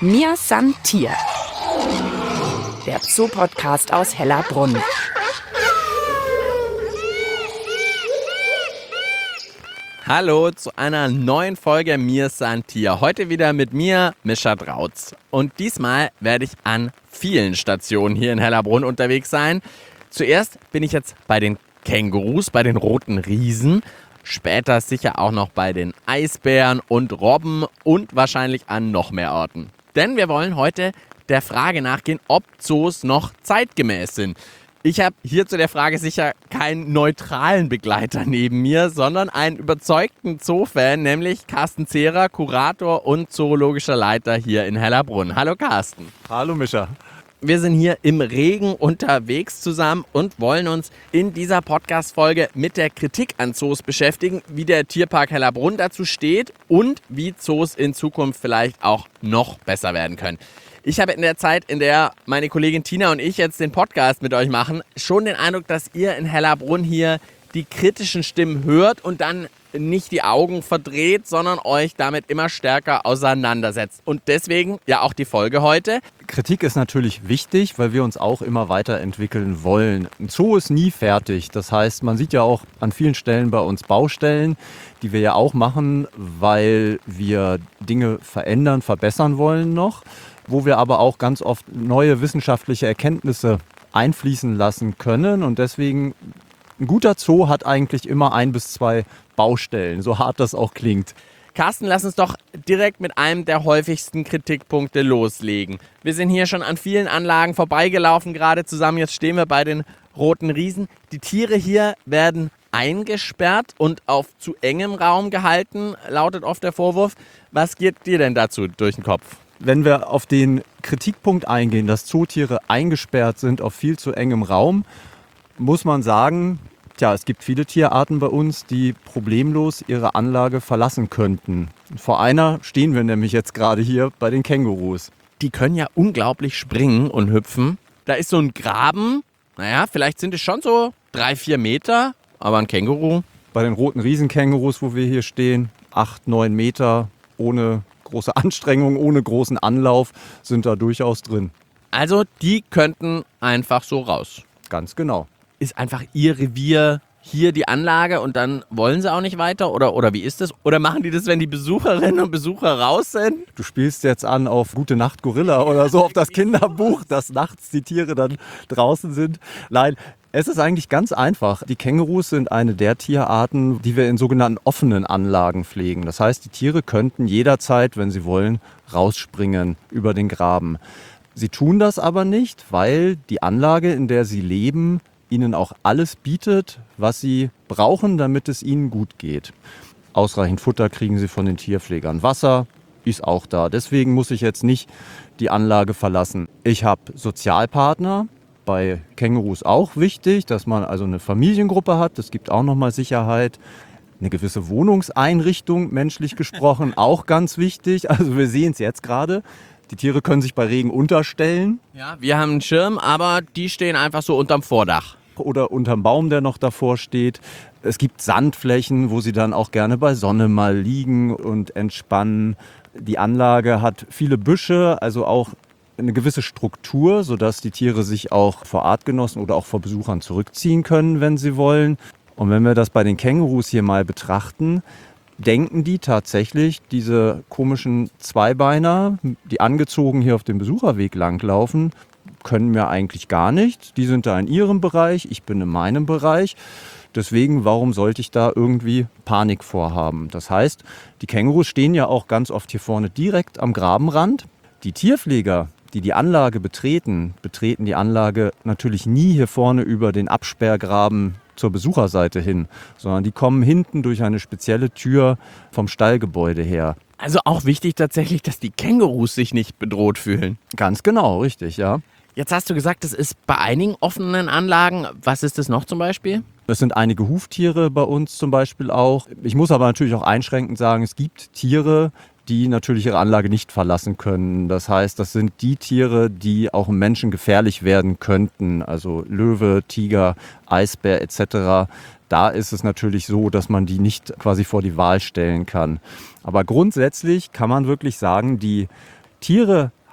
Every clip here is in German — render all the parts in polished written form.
Mir san Tier, der Zoo-Podcast aus Hellerbrunn. Hallo zu einer neuen Folge Mir san Tier. Heute wieder mit mir, Mischa Drautz. Und diesmal werde ich an vielen Stationen hier in Hellerbrunn unterwegs sein. Zuerst bin ich jetzt bei den Kängurus, bei den roten Riesen. Später sicher auch noch bei den Eisbären und Robben und wahrscheinlich an noch mehr Orten. Denn wir wollen heute der Frage nachgehen, ob Zoos noch zeitgemäß sind. Ich habe hier zu der Frage sicher keinen neutralen Begleiter neben mir, sondern einen überzeugten Zoo-Fan, nämlich Carsten Zehrer, Kurator und zoologischer Leiter hier in Hellerbrunn. Hallo Carsten. Hallo Mischa. Wir sind hier im Regen unterwegs zusammen und wollen uns in dieser Podcast-Folge mit der Kritik an Zoos beschäftigen, wie der Tierpark Hellerbrunn dazu steht und wie Zoos in Zukunft vielleicht auch noch besser werden können. Ich habe in der Zeit, in der meine Kollegin Tina und ich jetzt den Podcast mit euch machen, schon den Eindruck, dass ihr in Hellerbrunn hier die kritischen Stimmen hört und dann nicht die Augen verdreht, sondern euch damit immer stärker auseinandersetzt. Und deswegen ja auch die Folge heute. Kritik ist natürlich wichtig, weil wir uns auch immer weiterentwickeln wollen. Ein Zoo ist nie fertig. Das heißt, man sieht ja auch an vielen Stellen bei uns Baustellen, die wir ja auch machen, weil wir Dinge verändern, verbessern wollen noch, wo wir aber auch ganz oft neue wissenschaftliche Erkenntnisse einfließen lassen können. Und deswegen, ein guter Zoo hat eigentlich immer 1 bis 2 Baustellen, so hart das auch klingt. Carsten, lass uns doch direkt mit einem der häufigsten Kritikpunkte loslegen. Wir sind hier schon an vielen Anlagen vorbeigelaufen, gerade zusammen. Jetzt stehen wir bei den roten Riesen. Die Tiere hier werden eingesperrt und auf zu engem Raum gehalten, lautet oft der Vorwurf. Was geht dir denn dazu durch den Kopf? Wenn wir auf den Kritikpunkt eingehen, dass Zootiere eingesperrt sind auf viel zu engem Raum, muss man sagen, es gibt viele Tierarten bei uns, die problemlos ihre Anlage verlassen könnten. Vor einer stehen wir nämlich jetzt gerade hier bei den Kängurus. Die können ja unglaublich springen und hüpfen. Da ist so ein Graben, vielleicht sind es schon so 3-4 Meter, aber ein Känguru. Bei den roten Riesenkängurus, wo wir hier stehen, 8-9 Meter ohne große Anstrengung, ohne großen Anlauf, sind da durchaus drin. Also die könnten einfach so raus. Ganz genau. Ist einfach ihr Revier hier die Anlage und dann wollen sie auch nicht weiter? Oder wie ist das? Oder machen die das, wenn die Besucherinnen und Besucher raus sind? Du spielst jetzt an auf Gute Nacht Gorilla oder so, auf das Kinderbuch, dass nachts die Tiere dann draußen sind. Nein, es ist eigentlich ganz einfach. Die Kängurus sind eine der Tierarten, die wir in sogenannten offenen Anlagen pflegen. Das heißt, die Tiere könnten jederzeit, wenn sie wollen, rausspringen über den Graben. Sie tun das aber nicht, weil die Anlage, in der sie leben, ihnen auch alles bietet, was sie brauchen, damit es ihnen gut geht. Ausreichend Futter kriegen sie von den Tierpflegern. Wasser ist auch da. Deswegen muss ich jetzt nicht die Anlage verlassen. Ich habe Sozialpartner. Bei Kängurus auch wichtig, dass man also eine Familiengruppe hat. Das gibt auch nochmal Sicherheit. Eine gewisse Wohnungseinrichtung, menschlich gesprochen, auch ganz wichtig. Also wir sehen es jetzt gerade. Die Tiere können sich bei Regen unterstellen. Ja, wir haben einen Schirm, aber die stehen einfach so unterm Vordach. Oder unterm Baum, der noch davor steht. Es gibt Sandflächen, wo sie dann auch gerne bei Sonne mal liegen und entspannen. Die Anlage hat viele Büsche, also auch eine gewisse Struktur, sodass die Tiere sich auch vor Artgenossen oder auch vor Besuchern zurückziehen können, wenn sie wollen. Und wenn wir das bei den Kängurus hier mal betrachten, denken die tatsächlich, diese komischen Zweibeiner, die angezogen hier auf dem Besucherweg langlaufen, können mir eigentlich gar nicht. Die sind da in ihrem Bereich, ich bin in meinem Bereich. Deswegen, warum sollte ich da irgendwie Panik vorhaben? Das heißt, die Kängurus stehen ja auch ganz oft hier vorne direkt am Grabenrand. Die Tierpfleger, die die Anlage betreten die Anlage natürlich nie hier vorne über den Absperrgraben zur Besucherseite hin, sondern die kommen hinten durch eine spezielle Tür vom Stallgebäude her. Also auch wichtig tatsächlich, dass die Kängurus sich nicht bedroht fühlen. Ganz genau, richtig, ja. Jetzt hast du gesagt, das ist bei einigen offenen Anlagen. Was ist das noch zum Beispiel? Es sind einige Huftiere bei uns zum Beispiel auch. Ich muss aber natürlich auch einschränkend sagen, es gibt Tiere, die natürlich ihre Anlage nicht verlassen können. Das heißt, das sind die Tiere, die auch im Menschen gefährlich werden könnten. Also Löwe, Tiger, Eisbär etc. Da ist es natürlich so, dass man die nicht quasi vor die Wahl stellen kann. Aber grundsätzlich kann man wirklich sagen, die Tiere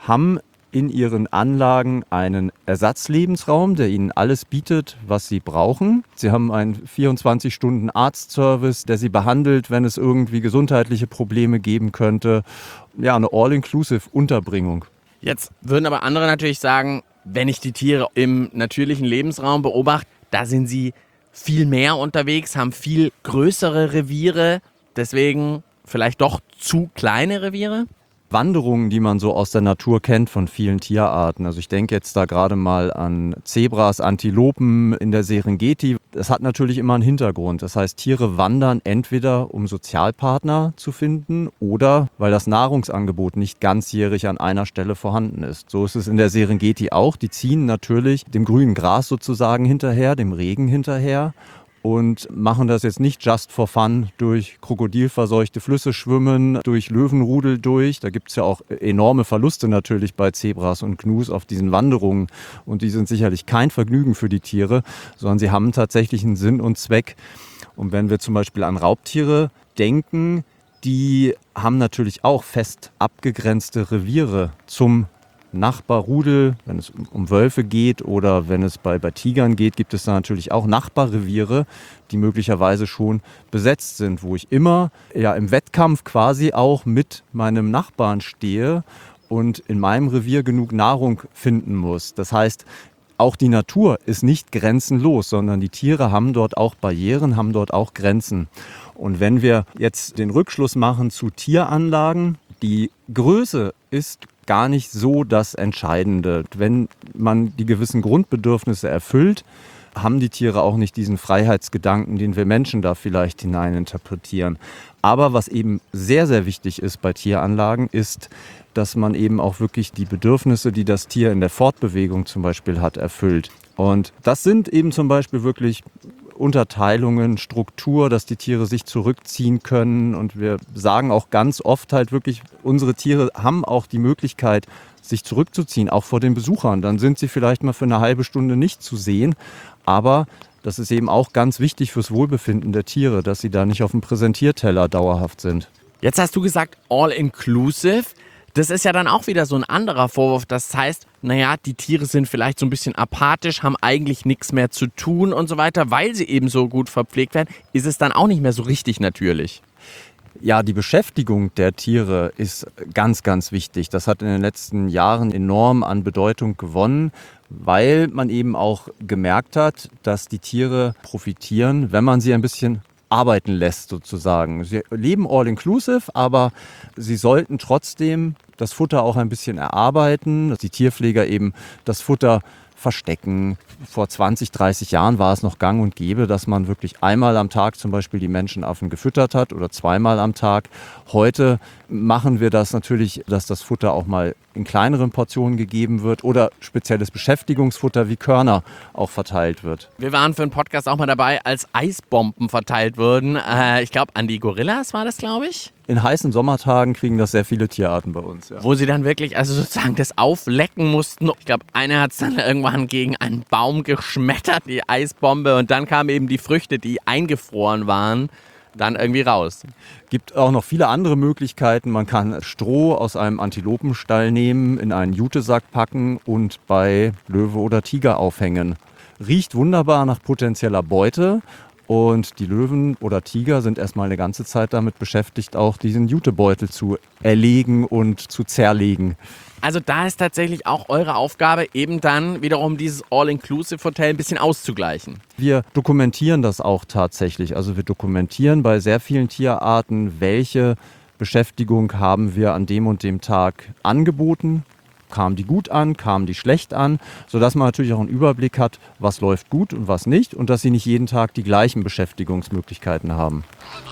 haben in ihren Anlagen einen Ersatzlebensraum, der ihnen alles bietet, was sie brauchen. Sie haben einen 24-Stunden-Arztservice, der sie behandelt, wenn es irgendwie gesundheitliche Probleme geben könnte. Ja, eine All-Inclusive-Unterbringung. Jetzt würden aber andere natürlich sagen, wenn ich die Tiere im natürlichen Lebensraum beobachte, da sind sie viel mehr unterwegs, haben viel größere Reviere, deswegen vielleicht doch zu kleine Reviere? Wanderungen, die man so aus der Natur kennt von vielen Tierarten. Also ich denke jetzt da gerade mal an Zebras, Antilopen in der Serengeti. Das hat natürlich immer einen Hintergrund. Das heißt, Tiere wandern entweder, um Sozialpartner zu finden oder weil das Nahrungsangebot nicht ganzjährig an einer Stelle vorhanden ist. So ist es in der Serengeti auch. Die ziehen natürlich dem grünen Gras sozusagen hinterher, dem Regen hinterher. Und machen das jetzt nicht just for fun durch krokodilverseuchte Flüsse schwimmen, durch Löwenrudel durch. Da gibt es ja auch enorme Verluste natürlich bei Zebras und Gnus auf diesen Wanderungen. Und die sind sicherlich kein Vergnügen für die Tiere, sondern sie haben tatsächlich einen Sinn und Zweck. Und wenn wir zum Beispiel an Raubtiere denken, die haben natürlich auch fest abgegrenzte Reviere zum Nachbarrudel, wenn es um Wölfe geht oder wenn es bei Tigern geht, gibt es da natürlich auch Nachbarreviere, die möglicherweise schon besetzt sind, wo ich immer im Wettkampf quasi auch mit meinem Nachbarn stehe und in meinem Revier genug Nahrung finden muss. Das heißt, auch die Natur ist nicht grenzenlos, sondern die Tiere haben dort auch Barrieren, haben dort auch Grenzen. Und wenn wir jetzt den Rückschluss machen zu Tieranlagen, die Größe ist gar nicht so das Entscheidende. Wenn man die gewissen Grundbedürfnisse erfüllt, haben die Tiere auch nicht diesen Freiheitsgedanken, den wir Menschen da vielleicht hineininterpretieren. Aber was eben sehr, sehr wichtig ist bei Tieranlagen, ist, dass man eben auch wirklich die Bedürfnisse, die das Tier in der Fortbewegung zum Beispiel hat, erfüllt. Und das sind eben zum Beispiel wirklich Unterteilungen, Struktur, dass die Tiere sich zurückziehen können. Und wir sagen auch ganz oft halt wirklich, unsere Tiere haben auch die Möglichkeit, sich zurückzuziehen, auch vor den Besuchern. Dann sind sie vielleicht mal für eine halbe Stunde nicht zu sehen. Aber das ist eben auch ganz wichtig fürs Wohlbefinden der Tiere, dass sie da nicht auf dem Präsentierteller dauerhaft sind. Jetzt hast du gesagt all-inclusive. Das ist ja dann auch wieder so ein anderer Vorwurf. Das heißt, naja, die Tiere sind vielleicht so ein bisschen apathisch, haben eigentlich nichts mehr zu tun und so weiter, weil sie eben so gut verpflegt werden. Ist es dann auch nicht mehr so richtig natürlich? Ja, die Beschäftigung der Tiere ist ganz, ganz wichtig. Das hat in den letzten Jahren enorm an Bedeutung gewonnen, weil man eben auch gemerkt hat, dass die Tiere profitieren, wenn man sie ein bisschen arbeiten lässt sozusagen. Sie leben all-inclusive, aber sie sollten trotzdem das Futter auch ein bisschen erarbeiten, dass die Tierpfleger eben das Futter verstecken. Vor 20, 30 Jahren war es noch gang und gäbe, dass man wirklich einmal am Tag zum Beispiel die Menschenaffen gefüttert hat oder zweimal am Tag. Heute machen wir das natürlich, dass das Futter auch mal in kleineren Portionen gegeben wird oder spezielles Beschäftigungsfutter wie Körner auch verteilt wird. Wir waren für einen Podcast auch mal dabei, als Eisbomben verteilt wurden. Ich glaube, an die Gorillas war das, glaube ich. In heißen Sommertagen kriegen das sehr viele Tierarten bei uns. Ja. Wo sie dann wirklich, also sozusagen das auflecken mussten. Ich glaube, einer hat es dann irgendwann gegen einen Baum geschmettert, die Eisbombe. Und dann kamen eben die Früchte, die eingefroren waren, dann irgendwie raus. Gibt auch noch viele andere Möglichkeiten. Man kann Stroh aus einem Antilopenstall nehmen, in einen Jutesack packen und bei Löwe oder Tiger aufhängen. Riecht wunderbar nach potenzieller Beute. Und die Löwen oder Tiger sind erstmal eine ganze Zeit damit beschäftigt, auch diesen Jutebeutel zu erlegen und zu zerlegen. Also da ist tatsächlich auch eure Aufgabe, eben dann wiederum dieses All-Inclusive-Hotel ein bisschen auszugleichen. Wir dokumentieren das auch tatsächlich. Also wir dokumentieren bei sehr vielen Tierarten, welche Beschäftigung haben wir an dem und dem Tag angeboten. Kamen die gut an, kamen die schlecht an, sodass man natürlich auch einen Überblick hat, was läuft gut und was nicht und dass sie nicht jeden Tag die gleichen Beschäftigungsmöglichkeiten haben.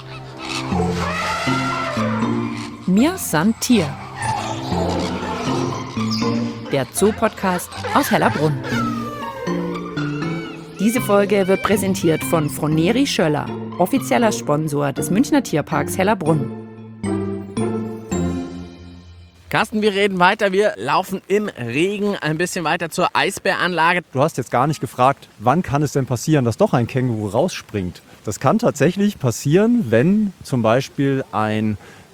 Mir san Tier. Der Zoo-Podcast aus Hellerbrunn. Diese Folge wird präsentiert von Froneri Schöller, offizieller Sponsor des Münchner Tierparks Hellerbrunn. Carsten, wir reden weiter. Wir laufen im Regen ein bisschen weiter zur Eisbäranlage. Du hast jetzt gar nicht gefragt, wann kann es denn passieren, dass doch ein Känguru rausspringt? Das kann tatsächlich passieren, wenn zum Beispiel ein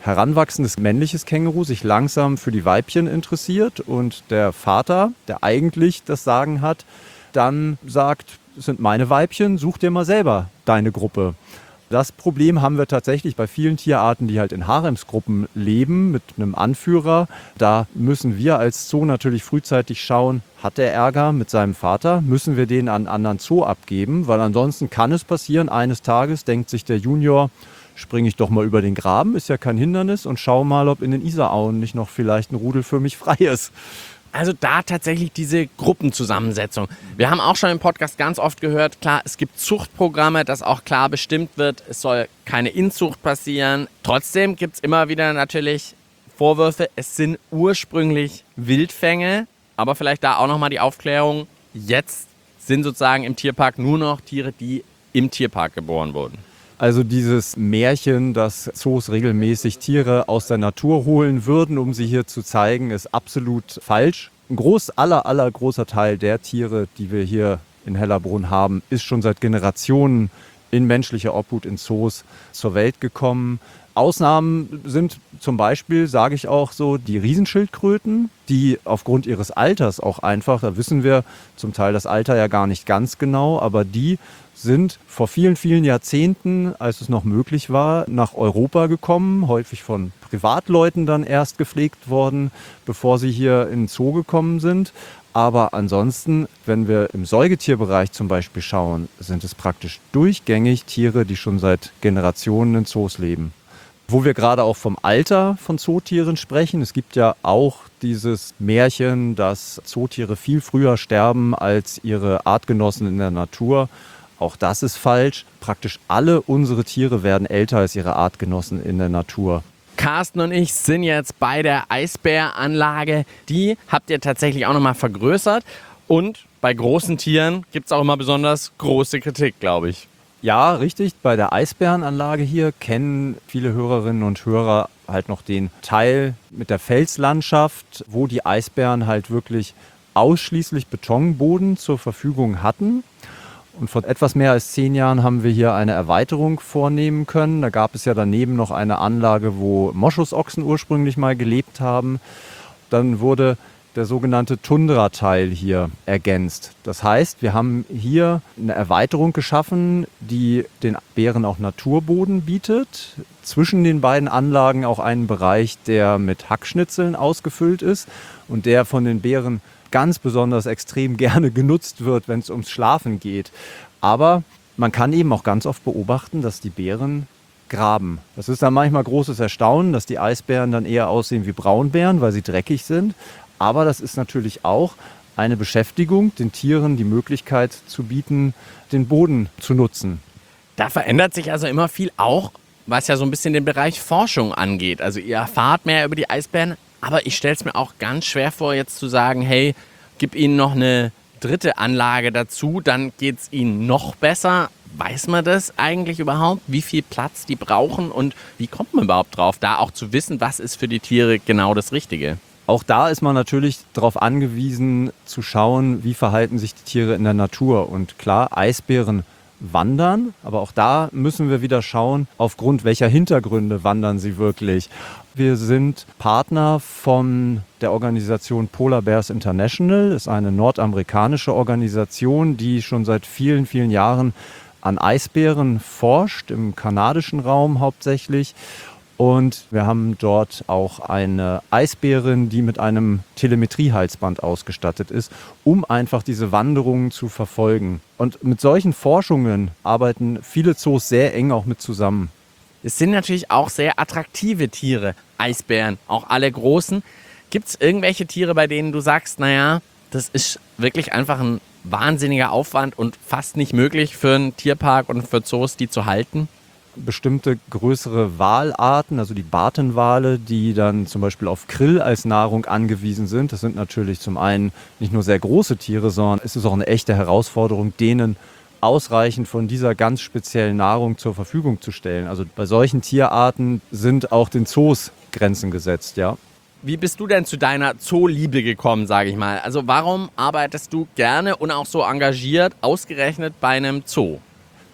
heranwachsendes männliches Känguru sich langsam für die Weibchen interessiert und der Vater, der eigentlich das Sagen hat, dann sagt, das sind meine Weibchen, such dir mal selber deine Gruppe. Das Problem haben wir tatsächlich bei vielen Tierarten, die halt in Haremsgruppen leben, mit einem Anführer. Da müssen wir als Zoo natürlich frühzeitig schauen, hat der Ärger mit seinem Vater, müssen wir den an einen anderen Zoo abgeben, weil ansonsten kann es passieren, eines Tages denkt sich der Junior, springe ich doch mal über den Graben, ist ja kein Hindernis und schau mal, ob in den Isarauen nicht noch vielleicht ein Rudel für mich frei ist. Also da tatsächlich diese Gruppenzusammensetzung. Wir haben auch schon im Podcast ganz oft gehört, klar, es gibt Zuchtprogramme, dass auch klar bestimmt wird, es soll keine Inzucht passieren. Trotzdem gibt es immer wieder natürlich Vorwürfe, es sind ursprünglich Wildfänge, aber vielleicht da auch nochmal die Aufklärung, jetzt sind sozusagen im Tierpark nur noch Tiere, die im Tierpark geboren wurden. Also dieses Märchen, dass Zoos regelmäßig Tiere aus der Natur holen würden, um sie hier zu zeigen, ist absolut falsch. Ein allergroßer Teil der Tiere, die wir hier in Hellerbrunn haben, ist schon seit Generationen in menschlicher Obhut in Zoos zur Welt gekommen. Ausnahmen sind zum Beispiel, sage ich auch so, die Riesenschildkröten, die aufgrund ihres Alters auch einfach, da wissen wir zum Teil das Alter ja gar nicht ganz genau, aber die sind vor vielen, vielen Jahrzehnten, als es noch möglich war, nach Europa gekommen, häufig von Privatleuten dann erst gepflegt worden, bevor sie hier in den Zoo gekommen sind. Aber ansonsten, wenn wir im Säugetierbereich zum Beispiel schauen, sind es praktisch durchgängig Tiere, die schon seit Generationen in Zoos leben. Wo wir gerade auch vom Alter von Zootieren sprechen, es gibt ja auch dieses Märchen, dass Zootiere viel früher sterben als ihre Artgenossen in der Natur. Auch das ist falsch. Praktisch alle unsere Tiere werden älter als ihre Artgenossen in der Natur. Carsten und ich sind jetzt bei der Eisbäranlage. Die habt ihr tatsächlich auch nochmal vergrößert. Und bei großen Tieren gibt es auch immer besonders große Kritik, glaube ich. Ja, richtig. Bei der Eisbärenanlage hier kennen viele Hörerinnen und Hörer halt noch den Teil mit der Felslandschaft, wo die Eisbären halt wirklich ausschließlich Betonboden zur Verfügung hatten. Und vor etwas mehr als 10 Jahren haben wir hier eine Erweiterung vornehmen können. Da gab es ja daneben noch eine Anlage, wo Moschusochsen ursprünglich mal gelebt haben. Dann wurde der sogenannte Tundra-Teil hier ergänzt. Das heißt, wir haben hier eine Erweiterung geschaffen, die den Bären auch Naturboden bietet. Zwischen den beiden Anlagen auch einen Bereich, der mit Hackschnitzeln ausgefüllt ist und der von den Bären ganz besonders extrem gerne genutzt wird, wenn es ums Schlafen geht. Aber man kann eben auch ganz oft beobachten, dass die Bären graben. Das ist dann manchmal großes Erstaunen, dass die Eisbären dann eher aussehen wie Braunbären, weil sie dreckig sind. Aber das ist natürlich auch eine Beschäftigung, den Tieren die Möglichkeit zu bieten, den Boden zu nutzen. Da verändert sich also immer viel auch, was ja so ein bisschen den Bereich Forschung angeht. Also ihr erfahrt mehr über die Eisbären, aber ich stelle es mir auch ganz schwer vor, jetzt zu sagen, hey, gib ihnen noch eine dritte Anlage dazu, dann geht es ihnen noch besser. Weiß man das eigentlich überhaupt, wie viel Platz die brauchen und wie kommt man überhaupt drauf, da auch zu wissen, was ist für die Tiere genau das Richtige? Auch da ist man natürlich darauf angewiesen, zu schauen, wie verhalten sich die Tiere in der Natur. Und klar, Eisbären wandern, aber auch da müssen wir wieder schauen, aufgrund welcher Hintergründe wandern sie wirklich. Wir sind Partner von der Organisation Polar Bears International. Das ist eine nordamerikanische Organisation, die schon seit vielen, vielen Jahren an Eisbären forscht, im kanadischen Raum hauptsächlich. Und wir haben dort auch eine Eisbärin, die mit einem Telemetriehalsband ausgestattet ist, um einfach diese Wanderungen zu verfolgen. Und mit solchen Forschungen arbeiten viele Zoos sehr eng auch mit zusammen. Es sind natürlich auch sehr attraktive Tiere, Eisbären, auch alle großen. Gibt es irgendwelche Tiere, bei denen du sagst, naja, das ist wirklich einfach ein wahnsinniger Aufwand und fast nicht möglich für einen Tierpark und für Zoos, die zu halten? Bestimmte größere Walarten, also die Bartenwale, die dann zum Beispiel auf Krill als Nahrung angewiesen sind. Das sind natürlich zum einen nicht nur sehr große Tiere, sondern es ist auch eine echte Herausforderung, denen ausreichend von dieser ganz speziellen Nahrung zur Verfügung zu stellen. Also bei solchen Tierarten sind auch den Zoos Grenzen gesetzt, ja. Wie bist du denn zu deiner Zooliebe gekommen, sage ich mal? Also warum arbeitest du gerne und auch so engagiert ausgerechnet bei einem Zoo?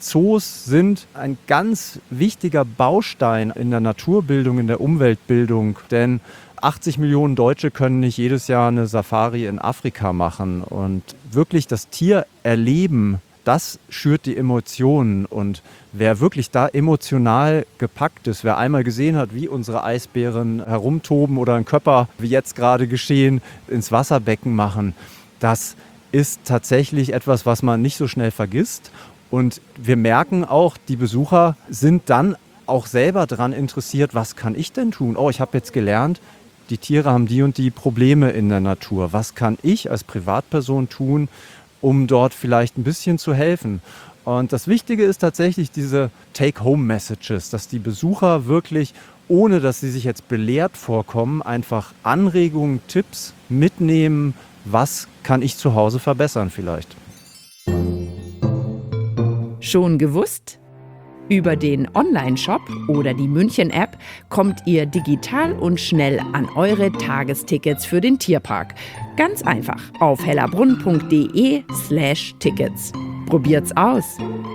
Zoos sind ein ganz wichtiger Baustein in der Naturbildung, in der Umweltbildung, denn 80 Millionen Deutsche können nicht jedes Jahr eine Safari in Afrika machen. Und wirklich das Tier erleben, das schürt die Emotionen. Und wer wirklich da emotional gepackt ist, wer einmal gesehen hat, wie unsere Eisbären herumtoben oder einen Körper, wie jetzt gerade geschehen, ins Wasserbecken machen, das ist tatsächlich etwas, was man nicht so schnell vergisst. Und wir merken auch, die Besucher sind dann auch selber daran interessiert, was kann ich denn tun? Oh, ich habe jetzt gelernt, die Tiere haben die und die Probleme in der Natur. Was kann ich als Privatperson tun, um dort vielleicht ein bisschen zu helfen? Und das Wichtige ist tatsächlich diese Take-Home-Messages, dass die Besucher wirklich, ohne dass sie sich jetzt belehrt vorkommen, einfach Anregungen, Tipps mitnehmen, was kann ich zu Hause verbessern vielleicht. Schon gewusst? Über den Online-Shop oder die München-App kommt ihr digital und schnell an eure Tagestickets für den Tierpark. Ganz einfach auf hellerbrunn.de/Tickets. Probiert's aus!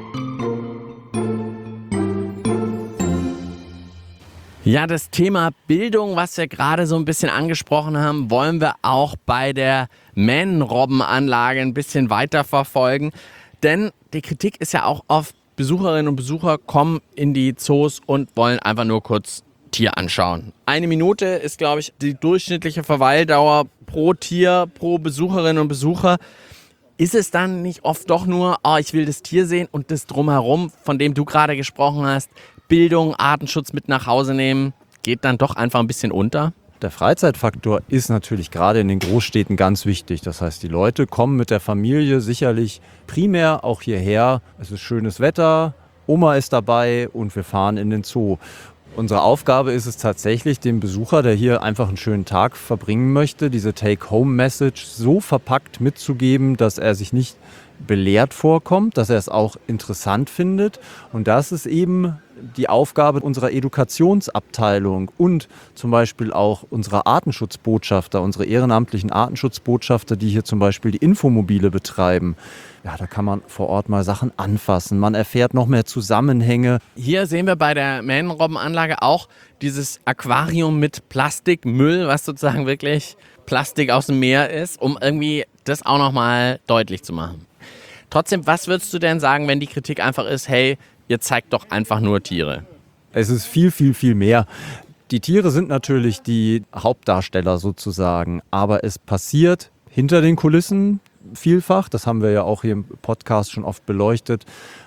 Ja, das Thema Bildung, was wir gerade so ein bisschen angesprochen haben, wollen wir auch bei der Mähnenrobbenanlage ein bisschen weiter verfolgen. Denn die Kritik ist ja auch oft, Besucherinnen und Besucher kommen in die Zoos und wollen einfach nur kurz Tier anschauen. 1 Minute ist, glaube ich, die durchschnittliche Verweildauer pro Tier, pro Besucherin und Besucher. Ist es dann nicht oft doch nur, ich will das Tier sehen und das Drumherum, von dem du gerade gesprochen hast, Bildung, Artenschutz mit nach Hause nehmen, geht dann doch einfach ein bisschen unter? Der Freizeitfaktor ist natürlich gerade in den Großstädten ganz wichtig. Das heißt, die Leute kommen mit der Familie sicherlich primär auch hierher. Es ist schönes Wetter, Oma ist dabei und wir fahren in den Zoo. Unsere Aufgabe ist es tatsächlich, dem Besucher, der hier einfach einen schönen Tag verbringen möchte, diese Take-Home-Message so verpackt mitzugeben, dass er sich nicht belehrt vorkommt, dass er es auch interessant findet. Und das ist eben die Aufgabe unserer Edukationsabteilung und zum Beispiel auch unserer Artenschutzbotschafter, unsere ehrenamtlichen Artenschutzbotschafter, die hier zum Beispiel die Infomobile betreiben. Ja, da kann man vor Ort mal Sachen anfassen. Man erfährt noch mehr Zusammenhänge. Hier sehen wir bei der Mähnenrobbenanlage auch dieses Aquarium mit Plastikmüll, was sozusagen wirklich Plastik aus dem Meer ist, um irgendwie das auch nochmal deutlich zu machen. Trotzdem, was würdest du denn sagen, wenn die Kritik einfach ist, hey, ihr zeigt doch einfach nur Tiere? Es ist viel, viel, viel mehr. Die Tiere sind natürlich die Hauptdarsteller sozusagen, aber es passiert hinter den Kulissen vielfach, das haben wir ja auch hier im Podcast schon oft beleuchtet,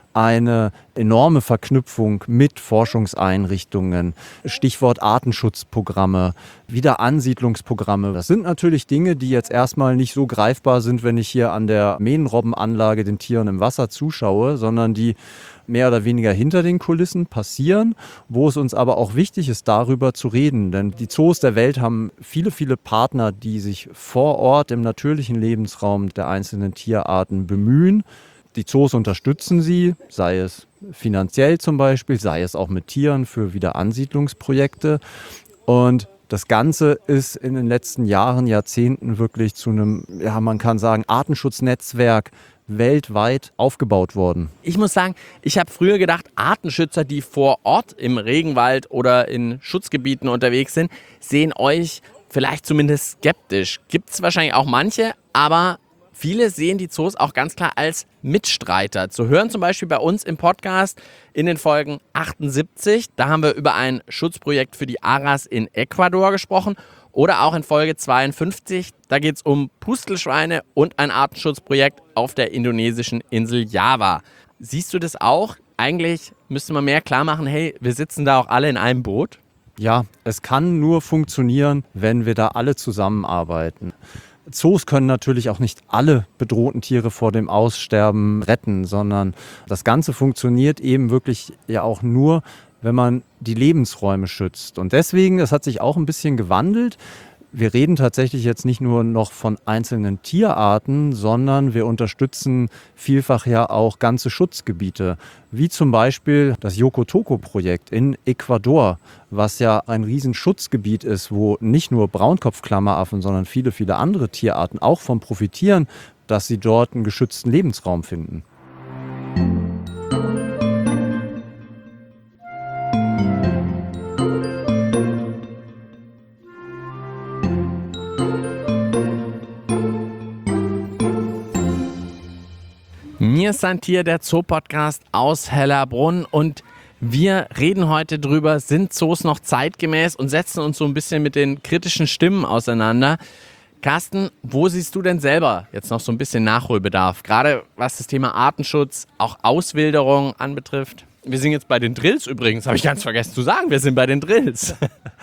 eine enorme Verknüpfung mit Forschungseinrichtungen, Stichwort Artenschutzprogramme, Wiederansiedlungsprogramme. Das sind natürlich Dinge, die jetzt erstmal nicht so greifbar sind, wenn ich hier an der Mähnenrobbenanlage den Tieren im Wasser zuschaue, sondern die mehr oder weniger hinter den Kulissen passieren, wo es uns aber auch wichtig ist, darüber zu reden. Denn die Zoos der Welt haben viele, viele Partner, die sich vor Ort im natürlichen Lebensraum der einzelnen Tierarten bemühen. Die Zoos unterstützen sie, sei es finanziell zum Beispiel, sei es auch mit Tieren für Wiederansiedlungsprojekte. Und das Ganze ist in den letzten Jahren, Jahrzehnten wirklich zu einem, ja, man kann sagen, Artenschutznetzwerk weltweit aufgebaut worden. Ich muss sagen, ich habe früher gedacht, Artenschützer, die vor Ort im Regenwald oder in Schutzgebieten unterwegs sind, sehen euch vielleicht zumindest skeptisch. Gibt es wahrscheinlich auch manche, aber viele sehen die Zoos auch ganz klar als Mitstreiter. Zu hören zum Beispiel bei uns im Podcast in den Folgen 78. Da haben wir über ein Schutzprojekt für die Aras in Ecuador gesprochen. Oder auch in Folge 52. Da geht es um Pustelschweine und ein Artenschutzprojekt auf der indonesischen Insel Java. Siehst du das auch? Eigentlich müsste man mehr klar machen, hey, wir sitzen da auch alle in einem Boot. Ja, es kann nur funktionieren, wenn wir da alle zusammenarbeiten. Zoos können natürlich auch nicht alle bedrohten Tiere vor dem Aussterben retten, sondern das Ganze funktioniert eben wirklich ja auch nur, wenn man die Lebensräume schützt. Und deswegen, das hat sich auch ein bisschen gewandelt. Wir reden tatsächlich jetzt nicht nur noch von einzelnen Tierarten, sondern wir unterstützen vielfach ja auch ganze Schutzgebiete, wie zum Beispiel das Yokotoko-Projekt in Ecuador, was ja ein Riesenschutzgebiet ist, wo nicht nur Braunkopfklammeraffen, sondern viele, viele andere Tierarten auch von profitieren, dass sie dort einen geschützten Lebensraum finden. Mir ist Santier, der Zoopodcast aus Hellerbrunn und wir reden heute drüber, sind Zoos noch zeitgemäß und setzen uns so ein bisschen mit den kritischen Stimmen auseinander. Carsten, wo siehst du denn selber jetzt noch so ein bisschen Nachholbedarf, gerade was das Thema Artenschutz, auch Auswilderung anbetrifft? Wir sind jetzt bei den Drills übrigens, habe ich ganz vergessen zu sagen, wir sind bei den Drills.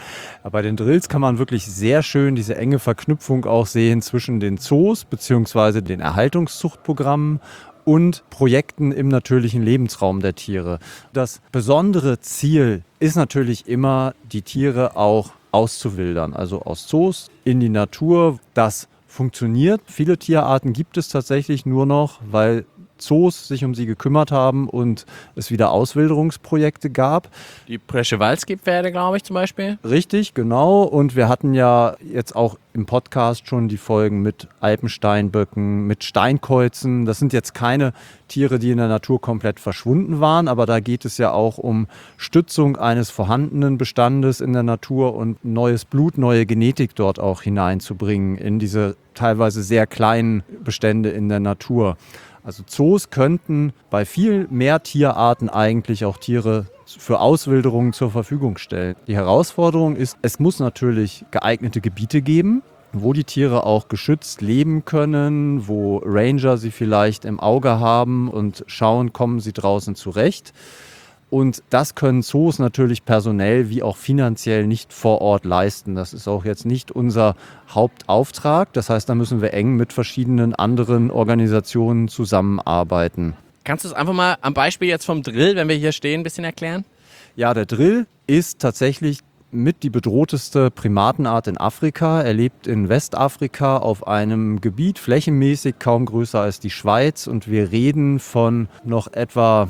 Bei den Drills kann man wirklich sehr schön diese enge Verknüpfung auch sehen zwischen den Zoos bzw. den Erhaltungszuchtprogrammen und Projekten im natürlichen Lebensraum der Tiere. Das besondere Ziel ist natürlich immer, die Tiere auch auszuwildern, also aus Zoos in die Natur. Das funktioniert. Viele Tierarten gibt es tatsächlich nur noch, weil Zoos sich um sie gekümmert haben und es wieder Auswilderungsprojekte gab. Die Przewalski-Pferde, glaube ich, zum Beispiel. Richtig, genau. Und wir hatten ja jetzt auch im Podcast schon die Folgen mit Alpensteinböcken, mit Steinkäuzen. Das sind jetzt keine Tiere, die in der Natur komplett verschwunden waren, aber da geht es ja auch um Stützung eines vorhandenen Bestandes in der Natur und neues Blut, neue Genetik dort auch hineinzubringen in diese teilweise sehr kleinen Bestände in der Natur. Also Zoos könnten bei viel mehr Tierarten eigentlich auch Tiere für Auswilderungen zur Verfügung stellen. Die Herausforderung ist, es muss natürlich geeignete Gebiete geben, wo die Tiere auch geschützt leben können, wo Ranger sie vielleicht im Auge haben und schauen, kommen sie draußen zurecht. Und das können Zoos natürlich personell wie auch finanziell nicht vor Ort leisten. Das ist auch jetzt nicht unser Hauptauftrag. Das heißt, da müssen wir eng mit verschiedenen anderen Organisationen zusammenarbeiten. Kannst du es einfach mal am Beispiel jetzt vom Drill, wenn wir hier stehen, ein bisschen erklären? Ja, der Drill ist tatsächlich mit die bedrohteste Primatenart in Afrika. Er lebt in Westafrika auf einem Gebiet, flächenmäßig kaum größer als die Schweiz. Und wir reden von noch etwa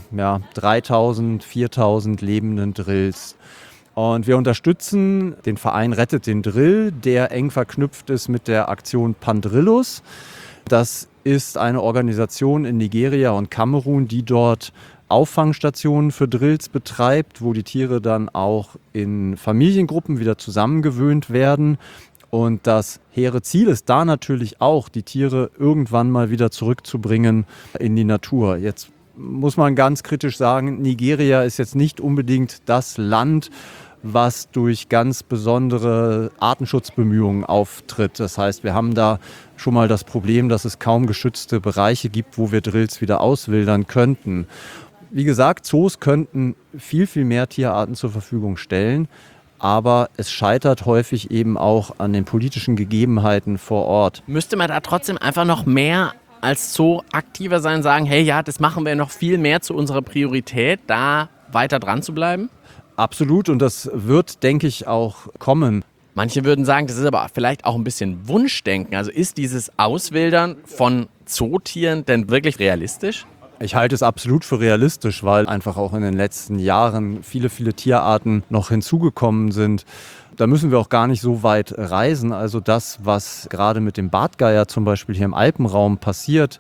3.000, 4.000 lebenden Drills. Und wir unterstützen den Verein Rettet den Drill, der eng verknüpft ist mit der Aktion Pandrillus. Das ist eine Organisation in Nigeria und Kamerun, die dort Auffangstationen für Drills betreibt, wo die Tiere dann auch in Familiengruppen wieder zusammengewöhnt werden. Und das hehre Ziel ist da natürlich auch, die Tiere irgendwann mal wieder zurückzubringen in die Natur. Jetzt muss man ganz kritisch sagen, Nigeria ist jetzt nicht unbedingt das Land, was durch ganz besondere Artenschutzbemühungen auftritt. Das heißt, wir haben da schon mal das Problem, dass es kaum geschützte Bereiche gibt, wo wir Drills wieder auswildern könnten. Wie gesagt, Zoos könnten viel, viel mehr Tierarten zur Verfügung stellen, aber es scheitert häufig eben auch an den politischen Gegebenheiten vor Ort. Müsste man da trotzdem einfach noch mehr als Zoo aktiver sein, sagen, hey, ja, das machen wir noch viel mehr zu unserer Priorität, da weiter dran zu bleiben? Absolut, und das wird, denke ich, auch kommen. Manche würden sagen, das ist aber vielleicht auch ein bisschen Wunschdenken. Also ist dieses Auswildern von Zootieren denn wirklich realistisch? Ich halte es absolut für realistisch, weil einfach auch in den letzten Jahren viele, viele Tierarten noch hinzugekommen sind. Da müssen wir auch gar nicht so weit reisen. Also das, was gerade mit dem Bartgeier zum Beispiel hier im Alpenraum passiert,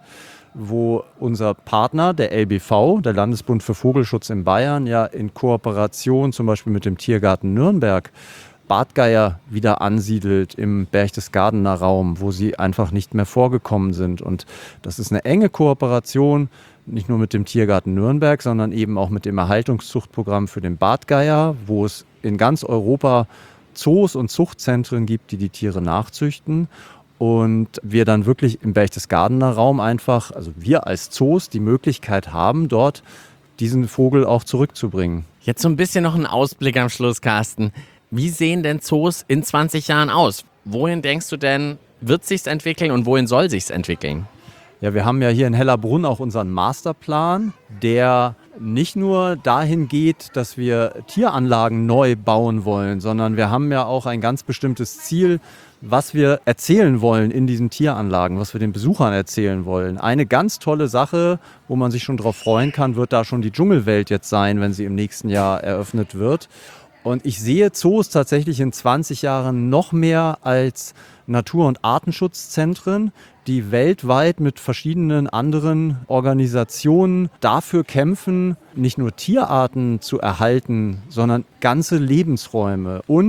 wo unser Partner, der LBV, der Landesbund für Vogelschutz in Bayern, ja in Kooperation zum Beispiel mit dem Tiergarten Nürnberg Bartgeier wieder ansiedelt im Berchtesgadener Raum, wo sie einfach nicht mehr vorgekommen sind. Und das ist eine enge Kooperation, nicht nur mit dem Tiergarten Nürnberg, sondern eben auch mit dem Erhaltungszuchtprogramm für den Bartgeier, wo es in ganz Europa Zoos und Zuchtzentren gibt, die die Tiere nachzüchten. Und wir dann wirklich im Berchtesgadener Raum einfach, also wir als Zoos, die Möglichkeit haben, dort diesen Vogel auch zurückzubringen. Jetzt so ein bisschen noch ein Ausblick am Schluss, Carsten. Wie sehen denn Zoos in 20 Jahren aus? Wohin denkst du denn, wird sich's entwickeln und wohin soll sich's entwickeln? Ja, wir haben ja hier in Hellerbrunn auch unseren Masterplan, der nicht nur dahin geht, dass wir Tieranlagen neu bauen wollen, sondern wir haben ja auch ein ganz bestimmtes Ziel, was wir erzählen wollen in diesen Tieranlagen, was wir den Besuchern erzählen wollen. Eine ganz tolle Sache, wo man sich schon drauf freuen kann, wird da schon die Dschungelwelt jetzt sein, wenn sie im nächsten Jahr eröffnet wird. Und ich sehe Zoos tatsächlich in 20 Jahren noch mehr als Natur- und Artenschutzzentren, die weltweit mit verschiedenen anderen Organisationen dafür kämpfen, nicht nur Tierarten zu erhalten, sondern ganze Lebensräume und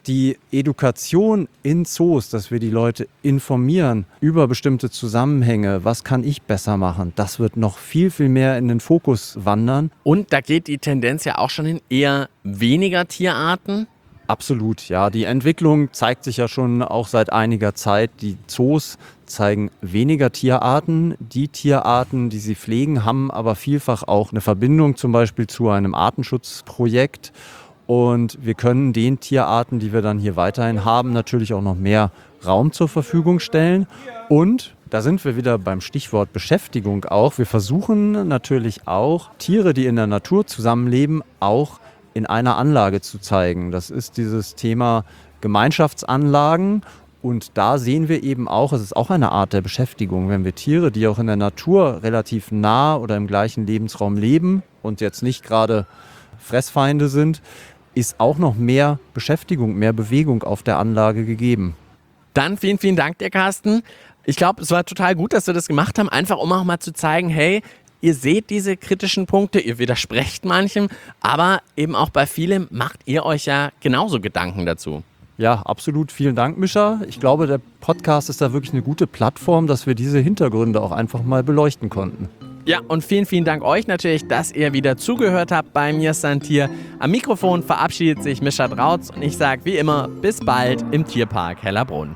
Die Edukation in Zoos, dass wir die Leute informieren über bestimmte Zusammenhänge, was kann ich besser machen, das wird noch viel, viel mehr in den Fokus wandern. Und da geht die Tendenz ja auch schon in eher weniger Tierarten. Absolut, ja. Die Entwicklung zeigt sich ja schon auch seit einiger Zeit. Die Zoos zeigen weniger Tierarten. Die Tierarten, die sie pflegen, haben aber vielfach auch eine Verbindung zum Beispiel zu einem Artenschutzprojekt. Und wir können den Tierarten, die wir dann hier weiterhin haben, natürlich auch noch mehr Raum zur Verfügung stellen. Und da sind wir wieder beim Stichwort Beschäftigung auch. Wir versuchen natürlich auch, Tiere, die in der Natur zusammenleben, auch in einer Anlage zu zeigen. Das ist dieses Thema Gemeinschaftsanlagen. Und da sehen wir eben auch, es ist auch eine Art der Beschäftigung, wenn wir Tiere, die auch in der Natur relativ nah oder im gleichen Lebensraum leben und jetzt nicht gerade Fressfeinde sind, ist auch noch mehr Beschäftigung, mehr Bewegung auf der Anlage gegeben. Dann vielen, vielen Dank dir, Carsten. Ich glaube, es war total gut, dass wir das gemacht haben, einfach um auch mal zu zeigen, hey, ihr seht diese kritischen Punkte, ihr widersprecht manchem, aber eben auch bei vielem macht ihr euch ja genauso Gedanken dazu. Ja, absolut. Vielen Dank, Mischa. Ich glaube, der Podcast ist da wirklich eine gute Plattform, dass wir diese Hintergründe auch einfach mal beleuchten konnten. Ja, und vielen, vielen Dank euch natürlich, dass ihr wieder zugehört habt bei Mir ist ein Tier. Am Mikrofon verabschiedet sich Mischa Drautz und ich sage wie immer, bis bald im Tierpark Hellerbrunn.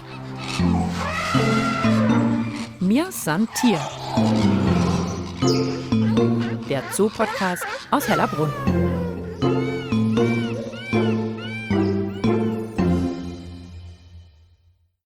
Mir ist ein Tier. Der Zoo-Podcast aus Hellerbrunn.